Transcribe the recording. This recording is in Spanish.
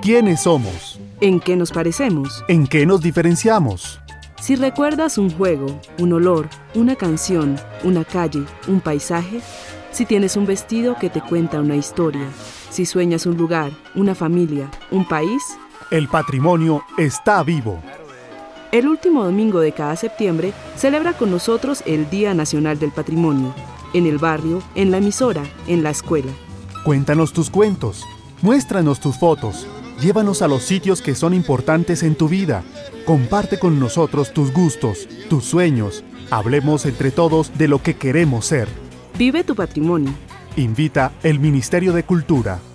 ¿Quiénes somos? ¿En qué nos parecemos? ¿En qué nos diferenciamos? Si recuerdas un juego, un olor, una canción, una calle, un paisaje, si tienes un vestido que te cuenta una historia, si sueñas un lugar, una familia, un país, el patrimonio está vivo. El último domingo de cada septiembre celebra con nosotros el Día Nacional del Patrimonio, en el barrio, en la emisora, en la escuela. Cuéntanos tus cuentos, muéstranos tus fotos, llévanos a los sitios que son importantes en tu vida. Comparte con nosotros tus gustos, tus sueños. Hablemos entre todos de lo que queremos ser. Vive tu patrimonio. Invita el Ministerio de Cultura.